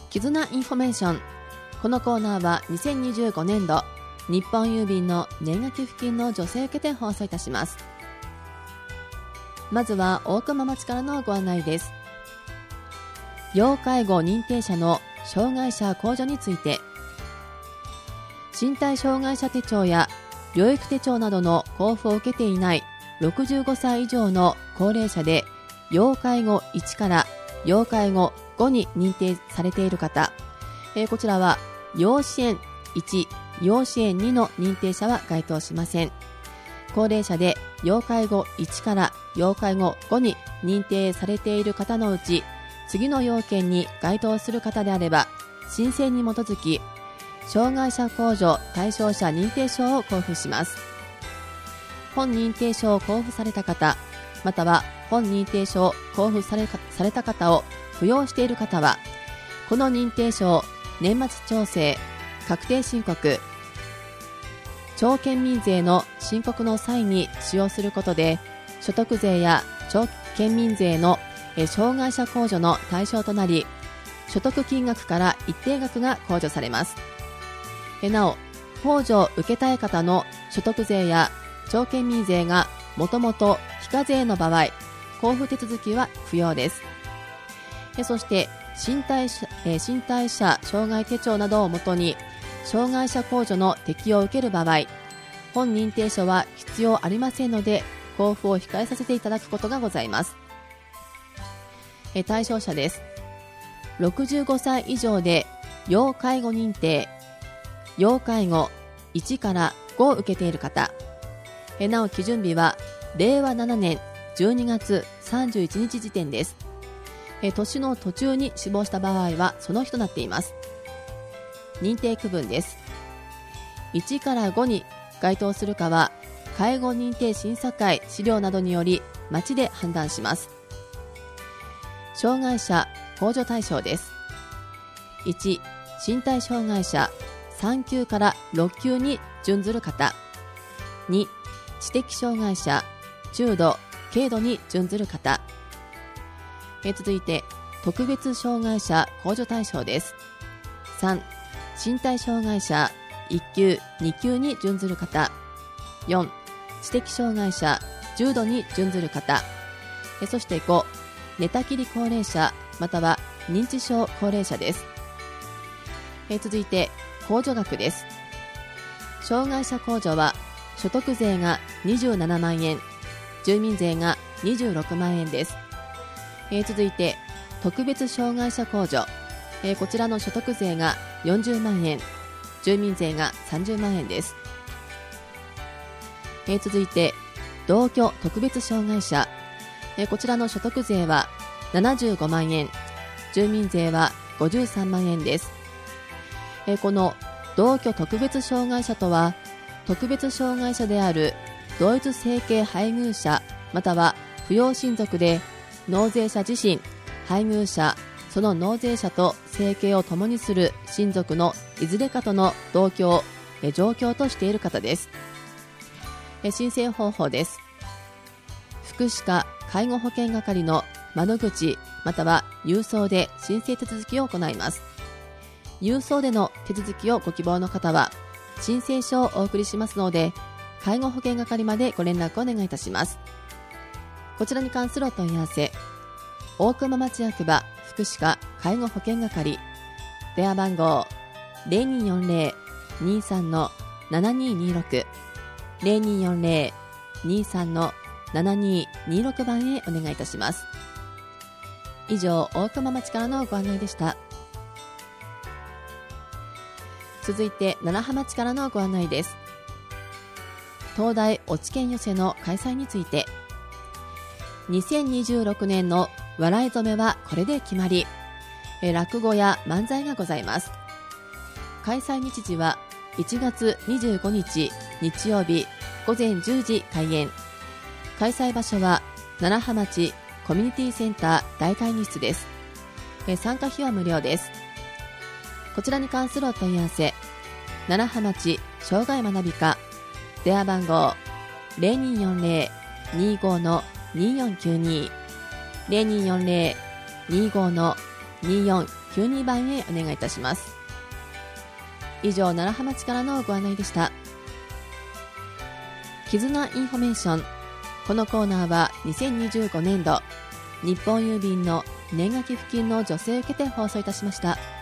絆インフォメーション。このコーナーは2025年度日本郵便の年賀寄付金の助成を受けて放送いたします。まずは大熊町からのご案内です。要介護認定者の障害者控除について、身体障害者手帳や療育手帳などの交付を受けていない65歳以上の高齢者で要介護1から要介護5に認定されている方、こちらは要支援1、要支援2の認定者は該当しません。高齢者で要介護1から要介護5に認定されている方のうち、次の要件に該当する方であれば申請に基づき障害者控除対象者認定証を交付します。本認定証を交付された方、または本認定証を交付された方を扶養している方は、この認定証を年末調整、確定申告、町県民税の申告の際に使用することで、所得税や町県民税の障害者控除の対象となり、所得金額から一定額が控除されます。なお、控除を受けたい方の所得税や町県民税がもともと非課税の場合、交付手続きは不要です。そして身体者障害手帳などをもとに障害者控除の適用を受ける場合、本認定書は必要ありませんので、交付を控えさせていただくことがございます。対象者です。65歳以上で要介護認定、要介護1から5を受けている方、なお基準日は令和7年12月31日時点です。年の途中に死亡した場合はその日となっています。認定区分です。1から5に該当するかは介護認定審査会資料などにより町で判断します。障害者控除対象です。1、身体障害者3級から6級に準ずる方。2、知的障害者中度、軽度に準ずる方。続いて特別障害者控除対象です。3、身体障害者1級、2級に準ずる方。4、知的障害者重度に準ずる方。そして5、寝たきり高齢者または認知症高齢者です。続いて控除額です。障害者控除は所得税が27万円、住民税が26万円です。続いて特別障害者控除、こちらの所得税が40万円、住民税が30万円です。続いて同居特別障害者、こちらの所得税は75万円、住民税は53万円です。この同居特別障害者とは、特別障害者である同一生計配偶者または扶養親族で、納税者自身、配偶者、その納税者と生計を共にする親族のいずれかとの同居を状況としている方です。申請方法です。福祉課介護保険係の窓口または郵送で申請手続きを行います。郵送での手続きをご希望の方は申請書をお送りしますので、介護保険係までご連絡をお願いいたします。こちらに関するお問い合わせ、大熊町役場福祉課介護保険係、電話番号 0240-23-7226 0240-23-7226 番へお願いいたします。以上、大熊町からのご案内でした。続いて楢葉町からのご案内です。東大落研寄せの開催について、2026年の笑い初めはこれで決まり、落語や漫才がございます。開催日時は1月25日日曜日午前10時開演。開催場所は楢葉町コミュニティセンター大会議室です。参加費は無料です。こちらに関するお問い合わせ、楢葉町障害学び課、電話番号 0240-25-2492 0240-25-2492 92番へお願いいたします。以上、楢葉町からのご案内でした。絆インフォメーション。このコーナーは2025年度日本郵便の年賀寄付金の助成を受けて放送いたしました。